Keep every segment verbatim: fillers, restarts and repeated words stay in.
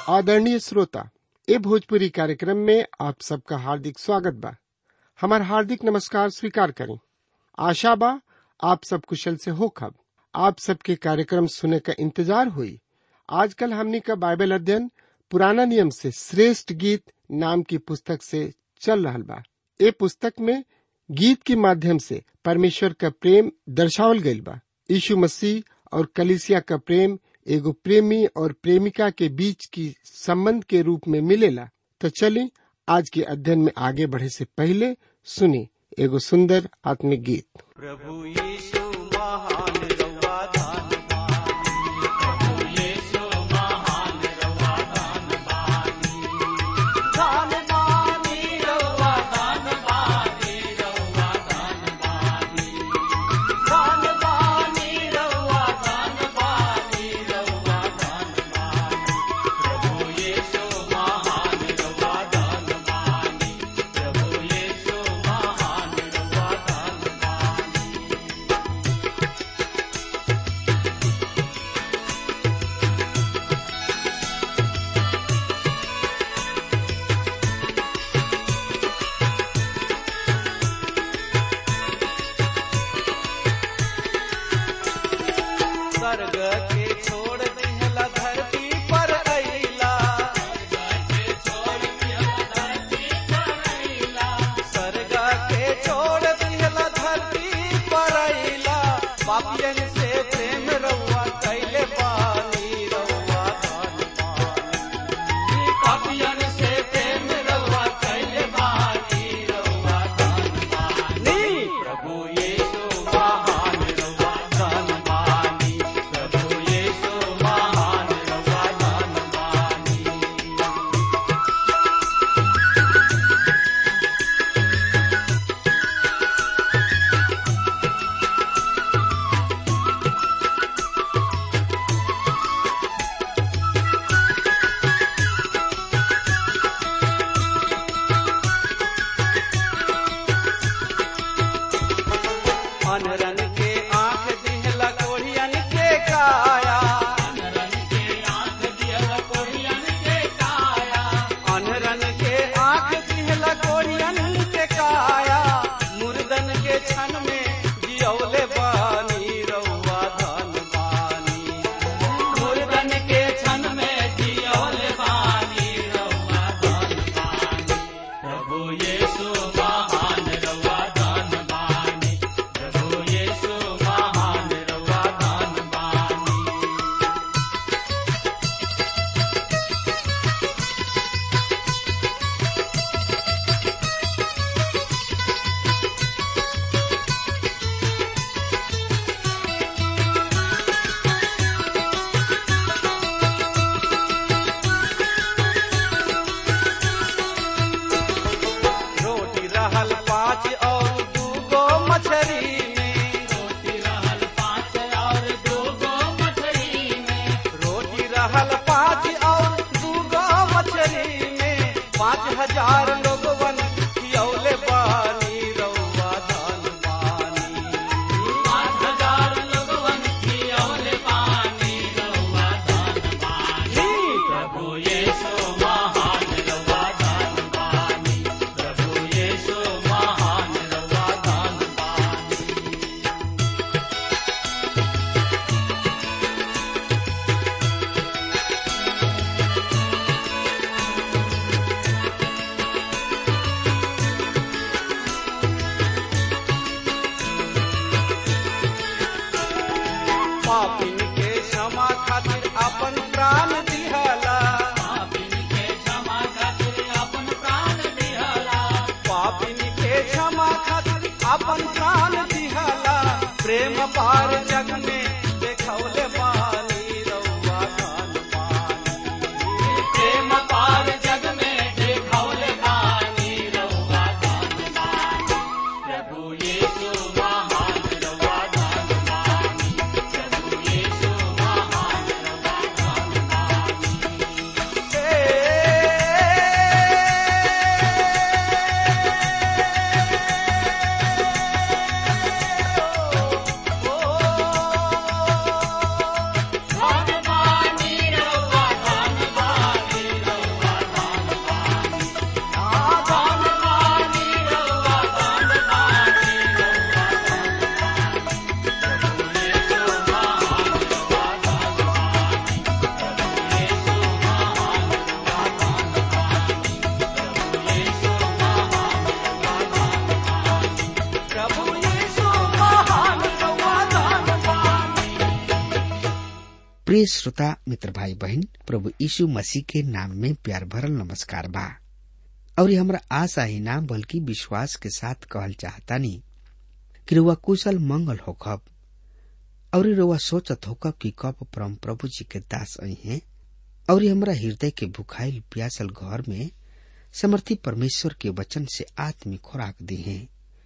आदरणीय श्रोता, ए भोजपुरी कार्यक्रम में आप सबका हार्दिक स्वागत बा। हमार हार्दिक नमस्कार स्वीकार करें। आशा बा आप सब कुशल से होखब। आप सबके कार्यक्रम सुने का इंतजार हुई। आजकल हमनी का बाइबल अध्ययन पुराना नियम से श्रेष्ठ गीत नाम की पुस्तक से चल रहल बा। ए पुस्तक में गीत के माध्यम से परमेश्वर का प्रेम दर्शावल गईल बा। यीशु मसीह और कलीसिया का प्रेम एगो प्रेमी और प्रेमिका के बीच की संबंध के रूप में मिलेला। तो चलिए आज के अध्ययन में आगे बढ़े से पहले सुनी एगो सुंदर आत्मिक गीत। प्रभु यीशु महान रवा दान बानी, प्रभु यीशु महान रवा दान बानी, दान बानी रवा दान बानी, रवा दान बानी, दान बानी रवा दान बानी, रवा दान बानी, प्रभु यीशु महान रवा दान बानी, प्रभु यीशु महान रवा दान बानी। स्वर्ग के छोड़ दिहला धरती पर अइला, स्वर्ग के छोड़ दिहला धरती पर अइला, पापियन से प्रेम रउआ कैले बानी, रउआ दान बानी, पापियन से प्रेम रउआ कैले बानी, रउआ दान बानी, प्रभु यीशु महान रउआ दान बानी, प्रभु यीशु महान रउआ दान बानी। अनरन के आँख दिहला कोढ़ियन के काया, अनरन के आँख दिहला कोढ़ियन के काया, अनरन के आँख दिहला कोढ़ियन के काया, मुर्दन के क्षण में जियौले बानी, रउआ दान बानी, मुर्दन के क्षण में जियौले बानी, रउआ दान बानी, प्रभु यीशु महान रउआ दान बानी, प्रभु यीशु महान रउआ दान बानी। रोटी रहल पाँच और दूगो मछरी में, रोटी रहल पाँच और दूगो मछरी में, रोटी रहल पाँच और दूगो मछरी में, पाँच हजार लोगवन खियौले बानी, रउआ दान बानी, पाँच हजार लोगवन खियौले बानी, रउआ दान बानी, प्रभु यीशु महान रउआ दान बानी, प्रभु यीशु महान रउआ दान बानी। पापिन के क्षमा खातिर अपन प्राण दिहला, पापिन प्रिय श्रोता मित्र भाई बहन, प्रभु यीशु मसीह के नाम में प्यार भरल नमस्कार बा। और ये हमरा आशा ही ना बल्कि विश्वास के साथ कहल चाहतानी कि रउआ कुशल मंगल होखब और रउआ सोचत होखब कि कब परम प्रभु जी के दास आई हैं और हमरा हृदय के भुखाइल प्यासल घर में समर्थी परमेश्वर के वचन से आत्मिक खुराक दी है।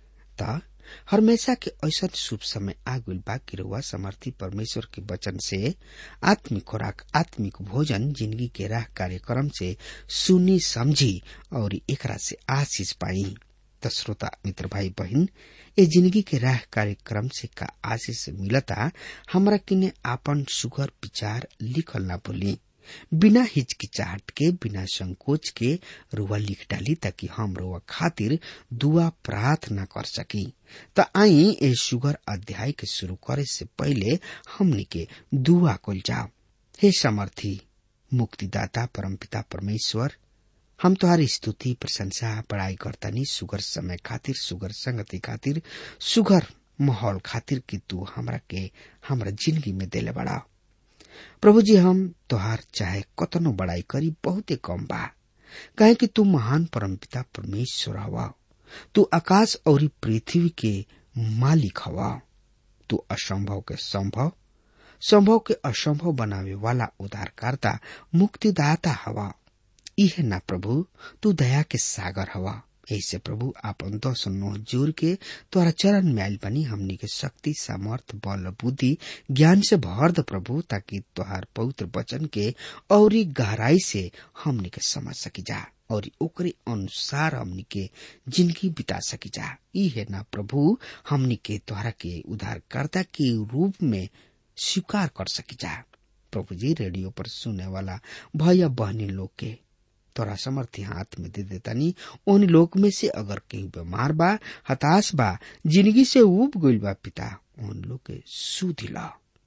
त हमेशा के ऐसा शुभ समय आगुल बा कि रउआ समर्थी परमेश्वर के वचन से आत्मिक खुराक, आत्मिक भोजन जिंदगी के राह कार्यक्रम से सुनी समझी और एकरा से आशीष पाई। त श्रोता मित्र भाई बहन, ये जिंदगी के राह कार्यक्रम से का आशीष मिलता हमरा किने आपन सुगर विचार लिखल ना भूली। बिना हिचकिचाहट के, बिना संकोच के रुआ लिख डाली ताकि हम रुआ खातिर दुआ प्रार्थना कर सकी। त आई ए सुगर अध्याय के शुरू करे से पहले हमनी के दुआ कल जाओ। हे समर्थी मुक्तिदाता परमपिता परमेश्वर, हम तुम्हारी स्तुति प्रशंसा बड़ाई करतानी सुगर समय खातिर, सुगर संगति खातिर, सुगर माहौल खातिर कि तू हमरा के हमरा जिंदगी में देले बड़ा। प्रभु जी, हम तोहार चाहे कतनो बड़ाई करी बहुते कम बा, कहे कि तू महान परमपिता परमेश्वर हवा। तू आकाश और पृथ्वी के मालिक हवा। तू असंभव के संभव, संभव के असंभव बनावे वाला उद्धारकर्ता, मुक्तिदाता हवा। इहे ना प्रभु, तू दया के सागर हवा। ऐसे प्रभु आपन दस नोह जोर के तोरा चरण में आयल बनी। हमनी के शक्ति, सामर्थ, बल, बुद्धि, ज्ञान से भर द प्रभु, ताकि तोहार पवित्र वचन के और गहराई से हमनी के समझ सकी जा और ओकरे अनुसार हमनी के जिंदगी बिता सकी जा। इहे ना प्रभु, हमनी के तोहरा के उद्धारकर्ता के रूप में स्वीकार कर सकी जा। प्रभु जी, रेडियो पर सुनने वाला भैया बहनी लोग के तोरा समर्थी हाथ में दे देतानी। उन लोग में से अगर केहू बीमार बा, हताश बा, जिंदगी से उब गइल बा, पिता उन लोग के सुधिला।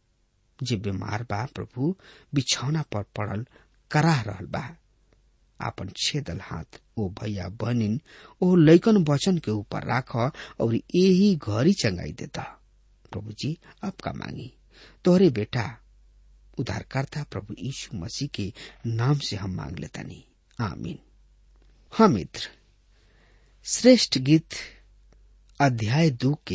जे बीमार बा प्रभु, बिछौना पर पड़ल कराह रहल बा, आपन छेदल हाथ ओ भैया बहनिन ओ लइकन वचन के ऊपर राख और यही घरी चंगाई देता। प्रभु जी, आपका मांगी तोहरे बेटा उद्धारकर्ता प्रभु यीशु मसीह के नाम से हम मांग लेतानी, आमीन। हाँ मित्र, श्रेष्ठ गीत अध्याय दो के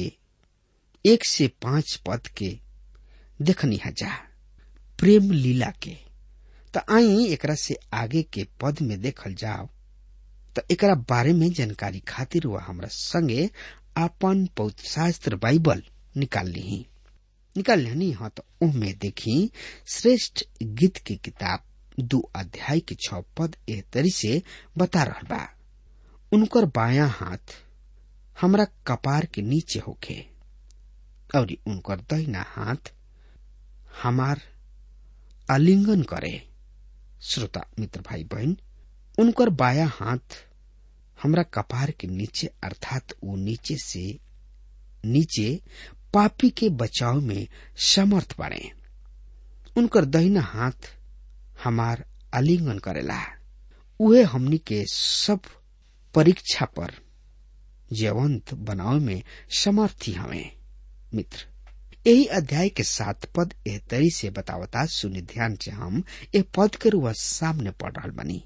एक से पांच पद के देखनी जा प्रेम लीला के। त आई एकरा से आगे के पद में देखल जाओ। त एकरा बारे में जानकारी खातिर वह हमरा संगे आपन पवित्र शास्त्र बाइबल निकाल ली निकाल ली हाँ तो उनमें देखी श्रेष्ठ गीत की किताब दो अध्याय के छह पद एह तरी से बता रहल बा। उनकर बायां हाथ हमरा कपार के नीचे होखे और उनकर दाहिना हाथ हमार आलिंगन करे। श्रोता मित्र भाई बहन, उनकर बायां हाथ हमरा कपार के नीचे अर्थात वो नीचे से नीचे पापी के बचाव में समर्थ बने। उनकर दाहिना हाथ हमार आलिंगन करेला। उहे हमनी के सब परीक्षा पर जीवंत बनाव में समर्थी हमें। मित्र, यही अध्याय के सात पद एह तरी से बतावता, सुनि ध्यान से। हम ए पद के रुआ सामने पढ़ रहल बनी।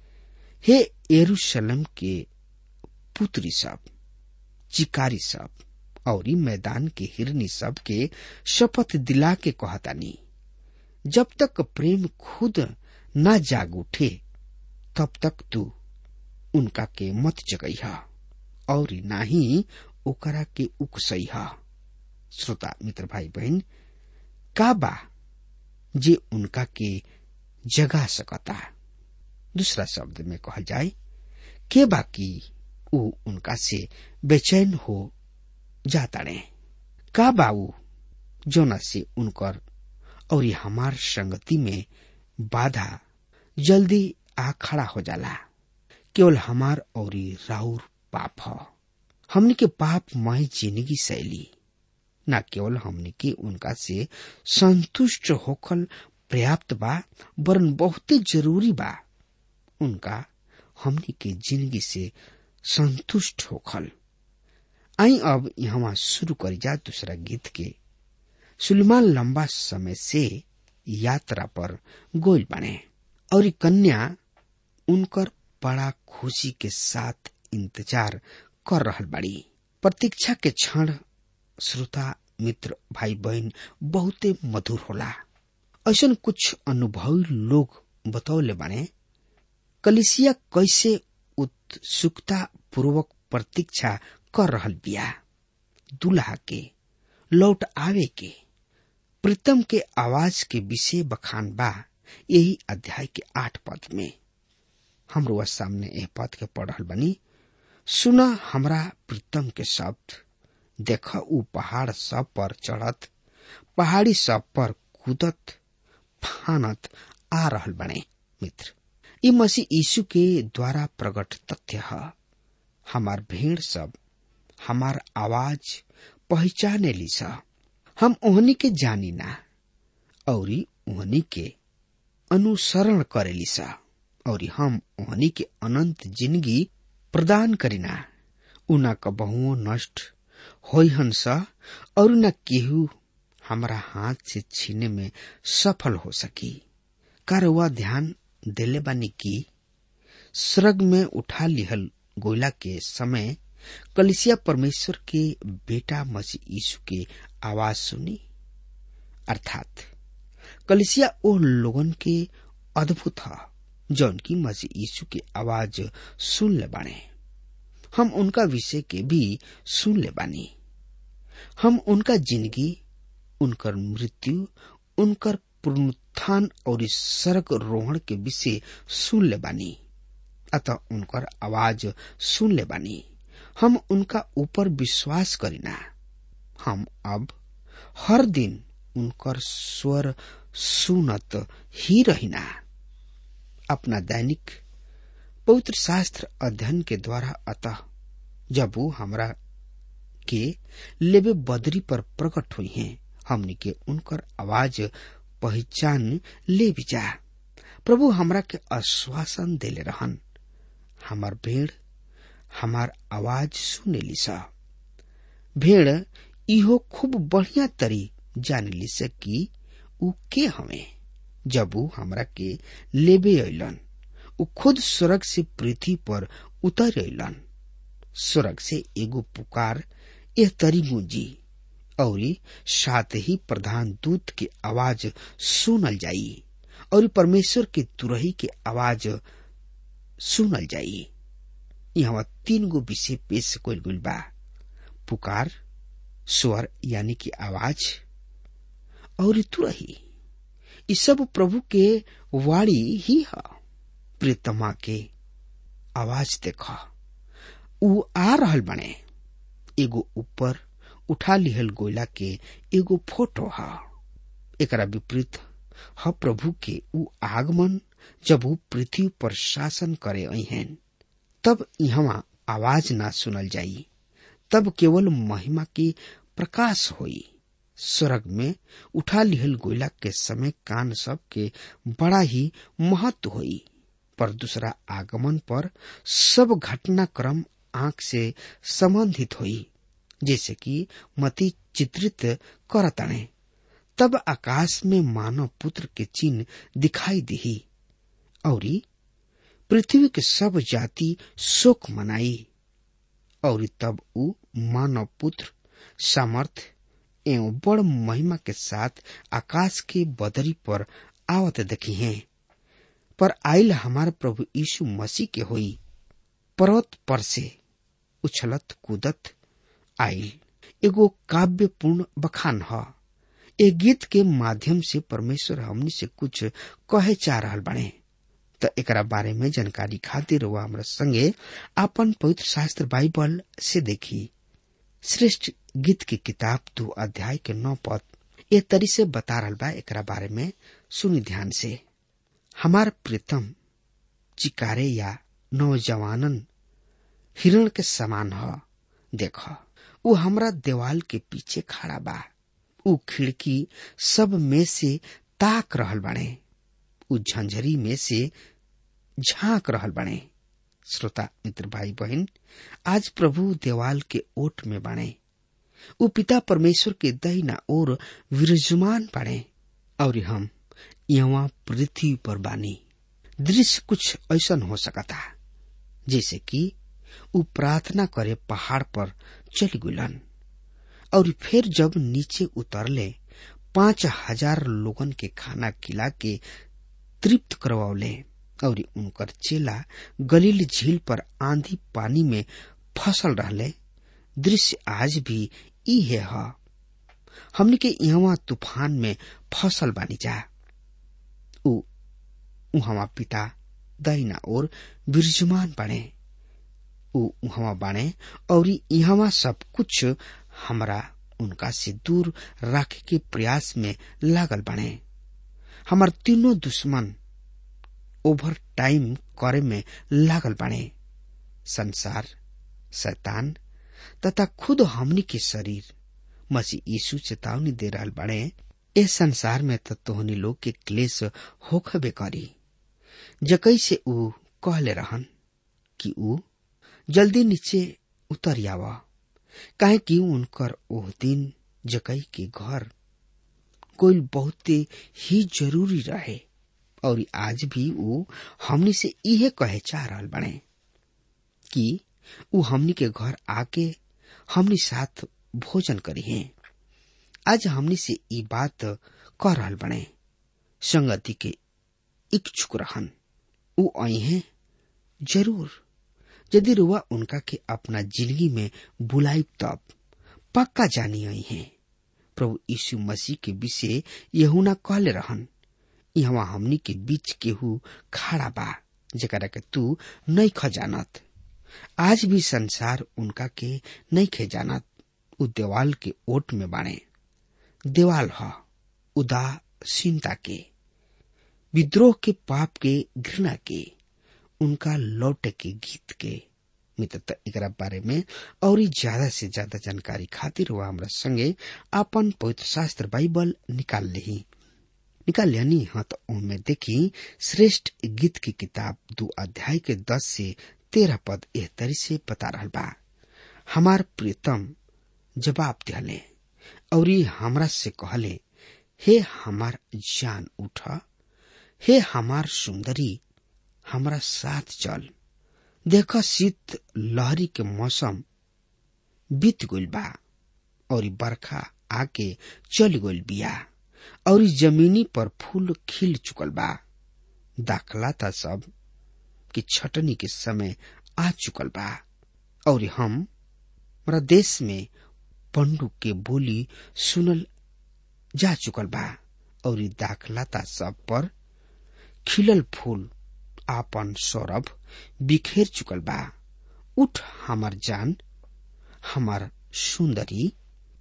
हे यरूशलेम के पुत्री सब, चिकारी सब और मैदान के हिरनी सब के शपथ दिला के कहतानी, जब तक प्रेम खुद न जाग उठे तब तक तू उनका के मत जगइहा और ना ही ओकरा के उकसइहा। श्रोता मित्र भाई बहन, का बा जे उनका के जगा सकता? दूसरा शब्द में कहल जाए, के बा की ऊ उनका से बेचैन हो जाता रे? का बाऊ जोना से उनकर और हमार संगति में बाधा जल्दी आ खड़ा हो जाला? केवल हमार और राउर पाप ह। हमनी के पापमय जिंदगी शैली न केवल हमनी के उनका से संतुष्ट होखल पर्याप्त बा, वरन बहुते जरूरी बा उनका हमनी के जिंदगी से संतुष्ट होखल। आई अब यहाँ शुरू करी जा दूसरा गीत के। सुलेमान लंबा समय से यात्रा पर गोल बने और कन्या उनकर बड़ा खुशी के साथ इंतजार कर रहल बड़ी। प्रतीक्षा के क्षण श्रोता मित्र भाई बहन बहुते मधुर होला। ऐसन कुछ अनुभवी लोग बतौले बने कलिसिया कैसे उत्सुकता पूर्वक प्रतीक्षा कर रहल बिया दुल्हा के लौट आवे के। प्रीतम के आवाज के विषय बखान बा यही अध्याय के आठ पद में। हमरो सामने यह पद के पढ़ल बनी। सुना हमरा प्रीतम के शब्द, देख ऊ पहाड़ सब पर चढ़त, पहाड़ी सब पर कूदत फानत आ रहल बने। मित्र, ई मसीह यीशु के द्वारा प्रकट तथ्य है। हमार भेड़ सब हमार आवाज पहचाने ली सा। हम ओहनी के जानी ना और ओहनी के अनुसरण करे ली सा और हम ओहनी के अनंत जिंदगी प्रदान करीना। उना कबहुओ नष्ट होइहन सा और न केहू हमारा हाथ से छीने में सफल हो सकी। कारवा ध्यान देले बानी की स्वर्ग में उठा लिहल गोयला के समय कलिसिया परमेश्वर के बेटा मसीह यीशु के आवाज सुनी। अर्थात कलिसिया ओ लोगन के अद्भुत है जौन की मसीह यीशु के आवाज सुन ले बाने। हम उनका विषय के भी सुन ले बानी। हम उनका जिंदगी, उनकर मृत्यु, उनकर पुनरुत्थान और स्वर्ग रोहण के विषय सुन ले बानी। अतः उनकर आवाज सुन ले बानी। हम उनका ऊपर विश्वास करीना। हम अब हर दिन उनकर स्वर सुनत ही रहिना। अपना दैनिक पवित्र शास्त्र अध्ययन के द्वारा अतः जब वो हमरा के लेबे बदरी पर प्रकट हुई हैं, हमने के उनकर आवाज पहचान ले भी जा। प्रभु हमरा के आश्वासन देले रहन, हमार भेड़ हमार आवाज सुने लिसा। भेड़ इहो खूब बढ़िया तरी जाने लिसा कि ऊ के हमें। जब ऊ हमरा के लेबे अइलन, ऊ खुद स्वर्ग से पृथ्वी पर उतर अइलन। स्वर्ग से एगो पुकार एह तरी गूंजी और साथ ही प्रधान दूत के आवाज सुनल जाई और परमेश्वर के तुरही के आवाज सुनल जाई। यहाँ तीन गो विषय पेश कइल गइल बा, पुकार, स्वर यानी कि आवाज और तुरही। ये सब प्रभु के वाणी ही है। प्रीतमा के आवाज देखा, ऊ आ रहल बने। एगो ऊपर उठा लिहल गोयला के एगो फोटो है। एकरा विपरीत है प्रभु के ऊ आगमन जब वो पृथ्वी पर शासन करे आई हैं। तब यहाँ आवाज ना सुनल जाई, तब केवल महिमा की प्रकाश होई। स्वर्ग में उठा लिहल गोयला के समय कान सब के बड़ा ही महत्व होई, पर दूसरा आगमन पर सब घटनाक्रम आंख से संबंधित होई, जैसे कि मती चित्रित करताने। तब आकाश में मानव पुत्र के चिन्ह दिखाई दिही और पृथ्वी के सब जाति शोक मनाई। और तब ऊ मानव पुत्र सामर्थ एवं बड़ महिमा के साथ आकाश के बदरी पर आवत देखी हैं। पर आइल हमारे प्रभु यीशु मसीह के होई, पर्वत पर से उछलत कूदत आइल। एगो काव्यपूर्ण बखान है। एक गीत के माध्यम से परमेश्वर हमनी से कुछ कहे चाह रहल बने। तो एकरा बारे में जानकारी खातिर वह हमरा संगे आपन पवित्र शास्त्र बाइबल से देखी। श्रेष्ठ गीत की किताब दो अध्याय के नौ पद ए तरी से बता रहल बा। एकरा बारे में सुनी ध्यान से। हमार प्रीतम चिकारे या नौजवानन हिरण के समान है। देखो, वो हमरा देवाल के पीछे खड़ा बा। ऊ खिड़की सब में से ताक रहल बने, ऊ झंझरी में से झांक रहल बने। श्रोता मित्र भाई बहन, आज प्रभु देवाल के ओट में बने। ऊ पिता परमेश्वर के दहिना ओर विराजमान बने और हम यहाँ पृथ्वी पर बानी। दृश्य कुछ ऐसा हो सकता जैसे कि उ प्रार्थना करे पहाड़ पर चली गुलन और फिर जब नीचे उतरले पांच हजार लोगन के खाना खिला के तृप्त करवावले और उनकर चेला गलील झील पर आंधी पानी में फसल रहले। दृश्य आज भी इहे है। हमने के यहाँ तूफान में फसल बानी जा। उ उहवा पिता दाहिना और विराजमान बने। उ उहवा बाणे और यहाँ सब कुछ हमरा उनका से दूर रखे के प्रयास में लागल बने। हमार तीनों दुश्मन ओवर टाइम करे में लागल बने। संसार, शैतान तथा खुद हमनी के शरीर। मसीह यीशु चेतावनी दे रहल बने, इस संसार में तो तोहनी लोग के क्लेश होखबे करी। जकई से उ कहले रहन कि उ जल्दी नीचे उतर आवा, काहे कि उनकर ओह दिन जकई के घर कोई बहुत ही जरूरी रहे। और आज भी उ हमनी से इहे कहे चाह रहल बने कि उ हमनी के घर आके हमनी साथ भोजन करी है। आज हमनी से ई बात कह रहल बने, संगति के इच्छुक रहन। उ आई है जरूर, यदि रुआ उनका के अपना जिंदगी में बुलाई तब पक्का जानी आई है। प्रभु यीशु मसीह के विषय यूहन्ना कहले रहन, यहाँ हमनी के बीच केहू खड़ा बा जेकरा के तू नहीं खजानत। आज भी संसार उनका के नहीं खजानत। उ देवाल के ओट में बाणे। देवाल ह उदासीनता के, विद्रोह के, पाप के, घृणा के, उनका लौटे के गीत के। मित्र, एकरा बारे में और ज्यादा से ज्यादा जानकारी खातिर वह हमरा संगे अपन पवित्र शास्त्र बाइबल निकाल लेही निकाल लियानी हाँ तो उनमें देखी श्रेष्ठ गीत की किताब दो अध्याय के दस से तेरह पद एह तरी से बता रहल बा। हमार प्रियतम जवाब दिहले और हमरा से कहले, हे हमार जान उठा, हे हमार सुंदरी हमरा साथ चल। देखा शीत लहरी के मौसम बीत गइल बा और बरखा आके चल गइल बिया और जमीनी पर फूल खिल चुकल बा। दाखला था सब कि छटनी के समय आ चुकल बा और हम हमारा देश में पंडुक के बोली सुनल जा चुकल बा और दाखलता सब पर खिलल फूल आपन सौरभ बिखेर चुकल बा। उठ हमार जान, हमार सुंदरी,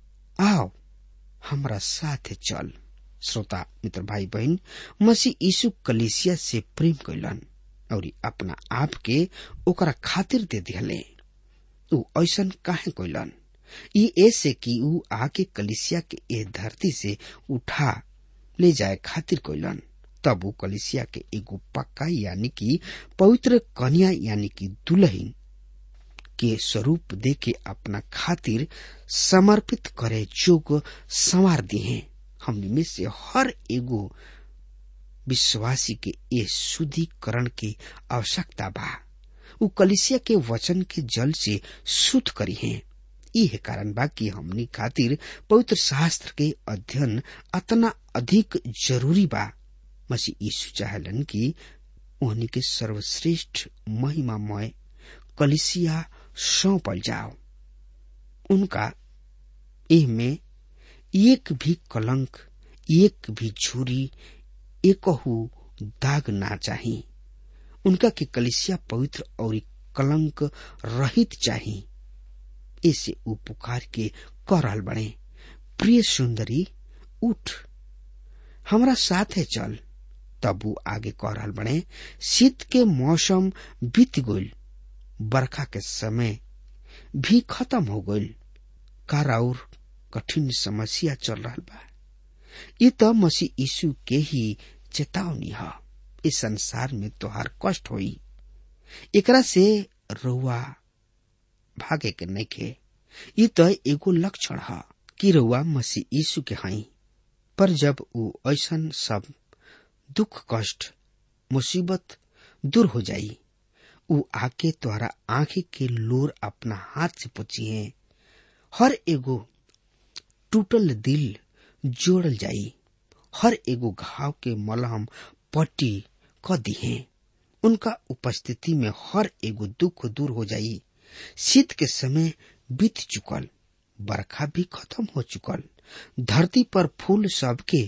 आओ हमरा साथे चल। श्रोता मित्र भाई बहन, मसीह यीशु कलीसिया से प्रेम कैलन और अपना आप के ओकरा खातिर दे दिहले। उ ऐसन काहे कैलन? ई ऐसे कि उ आके कलीसिया के ए धरती से उठा ले जाए खातिर कैलन। तब उ कलीसिया के एगो पक्का यानी कि पवित्र कन्या यानी कि दुल्हन के स्वरूप दे के अपना खातिर समर्पित करे जोग संवार दिए। हमनी में से हर एगो विश्वासी के ए शुद्धिकरण की आवश्यकता बा। उ कलीसिया के वचन के जल से शुद्ध करी है। यह कारण बा कि हमनी खातिर पवित्र शास्त्र के अध्ययन अतना अधिक जरूरी बा। मसीह यीशु चाहलन कि उन्हीं के सर्वश्रेष्ठ महिमामय कलीसिया सौंपल जाओ। उनका एह में एक भी कलंक, एक भी झुरी, एकहू दाग ना चाहिए। उनका के कलीसिया पवित्र और कलंक रहित चाहिए। ऐसे उ पुकार के कह रहल बने, प्रिय सुंदरी उठ हमरा साथे चल। तब वो आगे कह रहल बने, शीत के मौसम बीत गइल, बरखा के समय भी खत्म हो गइल, कार और कठिन समस्या चल रहल बा। ये तो मसीह यीशु के ही चेतावनी है। इस संसार में तोहार कष्ट होई, एकरा से रउआ भागे के नइखे। ये तो एगो लक्षण है कि रउआ मसीह यीशु के हई। पर जब उ ऐसन सब दुख कष्ट मुसीबत दूर हो जाई। उ आके तोहरा आंखी के लोर अपना हाथ से पोछिए। हर एगो टूटल दिल जोड़ल जाई। हर एगो घाव के मलहम पट्टी क दिहे। उनका उपस्थिति में हर एगो दुख दूर हो जाई। शीत के समय बीत चुकल, बरखा भी खत्म हो चुकल। धरती पर फूल सबके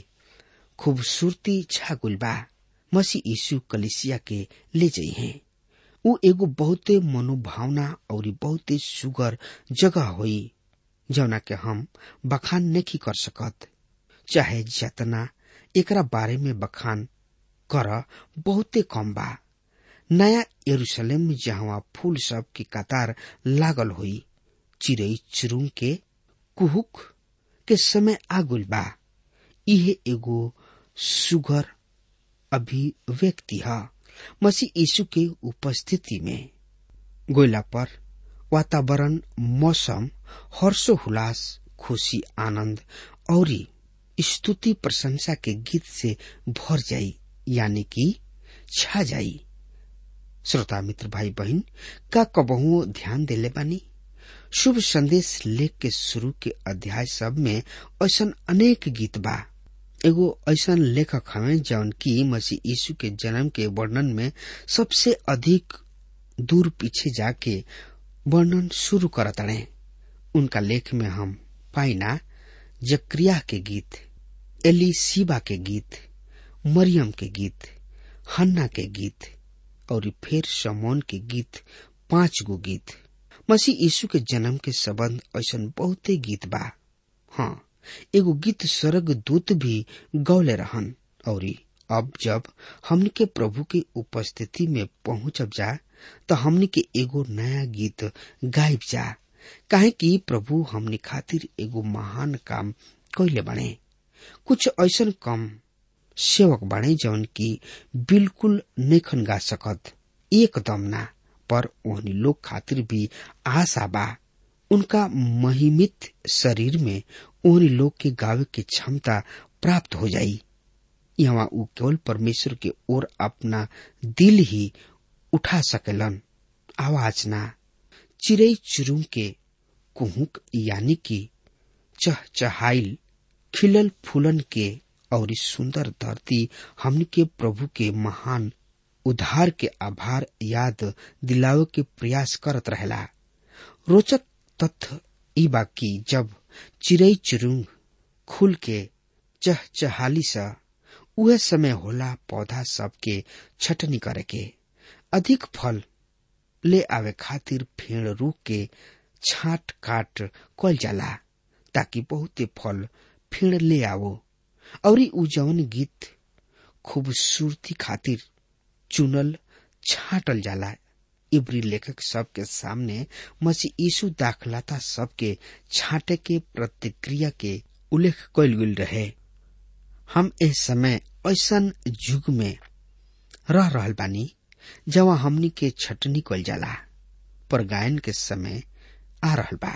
खूबसूरती छागुल बा। मसीह यीशु कलिसिया के ले जाई है। उ एगो बहुते मनोभावना और बहुते सुगर जगह होई जौना के हम बखान नहीं कर सकत। चाहे जतना एकरा बारे में बखान कर बहुते कम बा। नया यरूशलेम में जहाँ फूल सब की कतार लागल होई, चिड़ई चिरुंग के कुहुक के समय आगुल बा। इहे एगो सुगर अभिव्यक्ति है मसीह यीशु के उपस्थिति में। गोइला पर वातावरण, मौसम हर्षोल्लास, खुशी, आनंद और स्तुति प्रशंसा के गीत से भर जाई, यानी कि छा जाई। श्रोता मित्र भाई बहन, का कबहुओ ध्यान देले बानी? शुभ संदेश लेख के शुरू के अध्याय सब में ऐसन अनेक गीत बा। एगो ऐसन लेखक हमें जौन की मसीह यीशु के जन्म के वर्णन में सबसे अधिक दूर पीछे जाके वर्णन शुरू करतड़े। उनका लेख में हम पाइना जक्रिया के गीत, एलीशिबा के गीत, मरियम के गीत, हन्ना के गीत और फिर शमौन के गीत, पांच गो गीत। मसीह यीशु के जन्म के संबंध ऐसन बहुते गीत बा। हाँ, एगो गीत स्वर्ग दूत भी गौले रहन। और अब जब हमनी के प्रभु के उपस्थिति में पहुंचब जा तो हमनी के एगो नया गीत गायब जा, काहे कि प्रभु हमनी खातिर एगो महान काम कइले बने। कुछ ऐसन कम सेवक बने जौन की बिल्कुल नइखन गा सकत, एकदम ना, पर ओहनी लोग खातिर भी आशा बा। उनका महिमित शरीर में ओहनी लोग के गावे के क्षमता प्राप्त हो जाई। यहाँ उ केवल परमेश्वर के ओर अपना दिल ही उठा सकेलन, आवाज ना। चिड़ई चिरुंग के कुहुक यानी कि चहचहाइल खिलल फूलन के और सुंदर धरती हमनी के प्रभु के महान उद्धार के आभार याद दिलावे के प्रयास करत रहेला। रोचक तथ्य ई बा कि जब चिड़ई चिरुंग खुल के चहचहाली सा, उहे समय होला पौधा सब के छटनी करे के। अधिक फल ले आवे खातिर फेड़ रूख के छाट काट कल जाला ताकि बहुते फल फेड़ ले आवो। और उ जवन गीत खूबसूरती खातिर चुनल छाटल जाला, इब्री लेखक सब के सामने मसीह यीशु दाखलता सब के छाटे के प्रतिक्रिया के उल्लेख कइल गेल रहे। हम इस समय ऐसन युग में रह रहल बानी जहाँ हमनी के छटनी कइल जाला, पर गायन के समय आ रहल बा।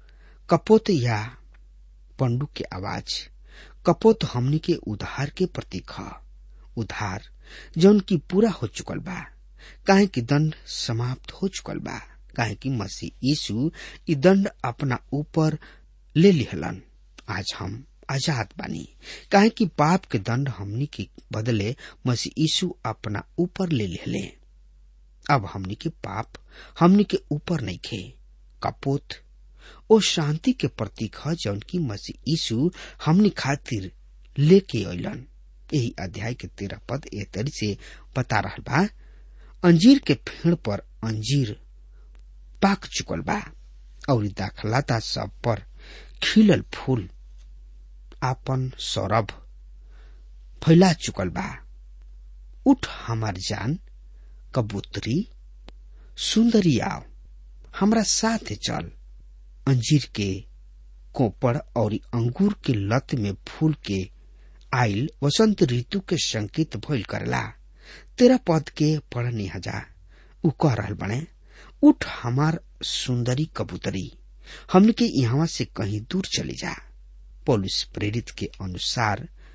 कपोत या पंडुक के आवाज। कपोत हमनी के उद्धार के प्रतीक ह। उद्धार जौन की पूरा हो चुकल बा, काहे कि दंड समाप्त हो चुकल बा, काहे कि मसीह यीशु ई दंड अपना ऊपर ले लिहलन। आज हम आजाद बानी, काहे कि पाप के दंड हमनी के बदले मसीह यीशु अपना ऊपर ले लिहले। अब हमनी के पाप हमनी के ऊपर नहीं खे। कपोत ओ शांति के प्रतीक है जौन की मसीह यीशु हमनी खातिर लेके अइलन। यही अध्याय के तेरह पद ए तरी से बता रहल बा। अंजीर के पेड़ पर अंजीर पाक चुकल बा और दाखलता सब पर खिलल फूल आपन सौरभ फैला चुकल बा। उठ हमार जान कबूतरी सुंदरी आओ, हमरा साथ चल। अंजीर के कोपड़ और अंगूर के लत में फूल के आइल वसंत ऋतु के संकेत भइल करला। तेरा पद के पढ़नी हजा उ कह रहल बने, उठ हमार सुंदरी कबूतरी, हमने के यहाँ से कहीं दूर चले जा। पौलुस प्रेरित के अनुसार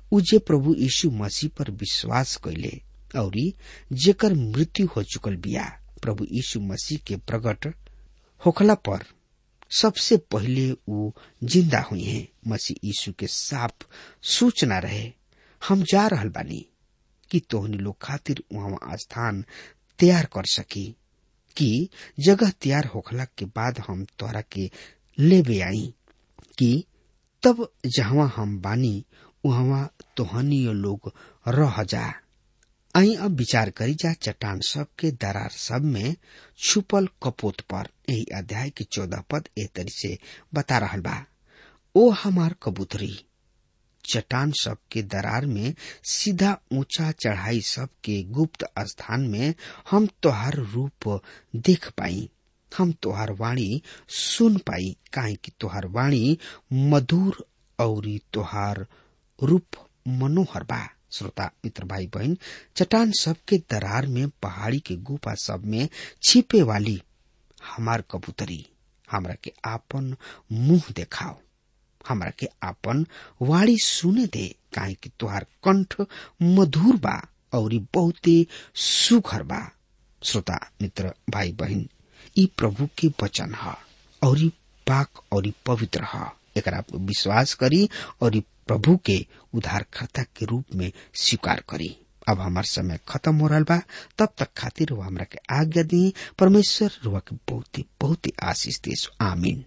उ जे प्रभु यीशु मसीह पर विश्वास कैले और जेकर मृत्यु हो चुकल बिया, प्रभु यीशु मसीह के प्रकट होखला पर सबसे पहले उ जिंदा हुई है। मसीह यीशु के साफ सूचना रहे, हम जा रहल बानी कि तोहनी लोग खातिर वहां स्थान तैयार कर सकी, कि जगह तैयार होखला के बाद हम तोहरा के लेबे आई, कि तब जहां हम बानी वहां तोहनी लोग रह जा। आई अब विचार करी जा चट्टान सब के दरार सब में छुपल कपोत पर। यही अध्याय के चौदह पद ए तरी से बता रहल बा, ओ हमार कबूतरी, चट्टान सब के दरार में सीधा ऊंचा चढ़ाई सब के गुप्त स्थान में हम तोहार रूप देख पाई, हम तोहार वाणी सुन पाई, काहे कि तोहार वाणी मधुर और तोहार रूप मनोहर बा। श्रोता मित्र भाई बहन, चट्टान सब के दरार में पहाड़ी के गुफा सब में छिपे वाली हमार कबूतरी, हमरा के आपन मुंह देखाओ, हमरा के आपन वाणी सुने दे, काहे कि तोहार कंठ मधुर बा और बहुते सुघर बा। श्रोता मित्र भाई बहन, ई प्रभु के वचन है और पाक और पवित्र है। एकरा पर विश्वास करी और प्रभु के उद्धारकर्ता के रूप में स्वीकार करी। अब हमार समय खत्म हो रहा बा, तब तक खातिर वो हमरा के आज्ञा दी। परमेश्वर रुआ के बहुत ही बहुत ही आशीष दे। आमीन।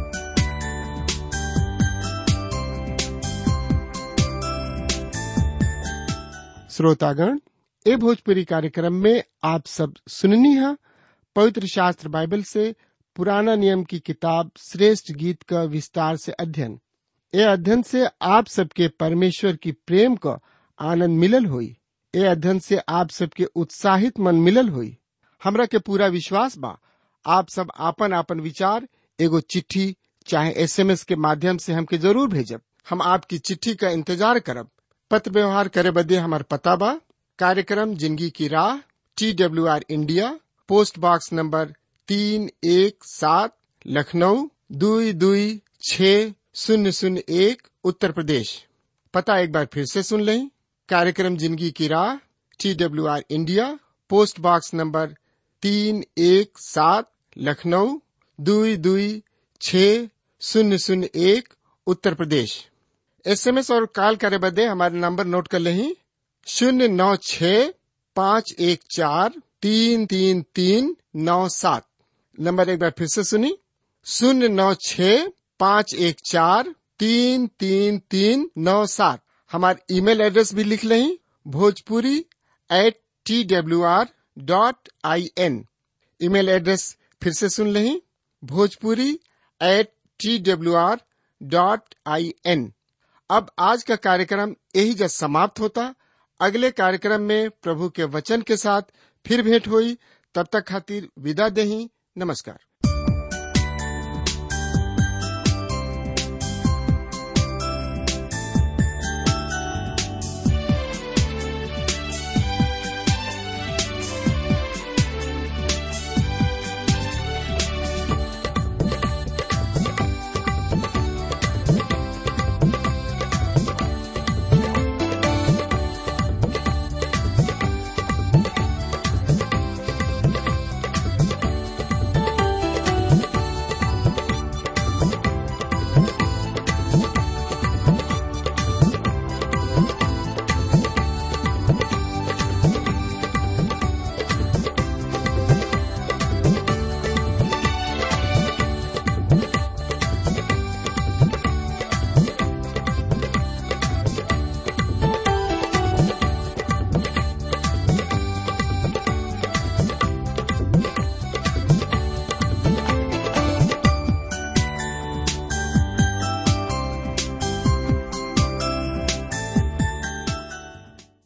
श्रोतागण, ए भोजपुरी कार्यक्रम में आप सब सुननी है पवित्र शास्त्र बाइबल से पुराना नियम की किताब श्रेष्ठ गीत का विस्तार से अध्ययन। ए अध्ययन से आप सबके परमेश्वर की प्रेम का आनंद मिलल हुई। ए अध्ययन से आप सबके उत्साहित मन मिलल हुई। हमरा के पूरा विश्वास बा आप सब आपन आपन विचार एगो चिट्ठी चाहे एसएमएस के माध्यम से हमके जरूर भेजब। हम आपकी चिट्ठी का इंतजार करब। पत्र व्यवहार करे बदे हमार पता बा, कार्यक्रम जिंदगी की राह, T W R India, post box number तीन एक सात, लखनऊ दुई दुई छः शून्य शून्य एक, उत्तर प्रदेश। पता एक बार फिर से सुन लें, कार्यक्रम जिंदगी की राह, T W R India, post box number तीन एक सात, लखनऊ दुई दुई छः शून्य शून्य एक, उत्तर प्रदेश। एसएमएस और कॉल करे बदे हमारे नंबर नोट कर लें, शून्य नौ छः पाँच एक चार तीन तीन तीन नौ सात। नंबर एक बार फिर से सुनी, शून्य नौ छः पाँच एक चार तीन तीन तीन नौ सात। हमारे ईमेल एड्रेस भी लिख लें, Bhojpuri at T W R dot I N. Email address फिर से सुन लें, Bhojpuri at T W R dot I N. अब आज का कार्यक्रम यही जब समाप्त होता। अगले कार्यक्रम में प्रभु के वचन के साथ फिर भेंट हुई। तब तक खातिर विदा देही। नमस्कार।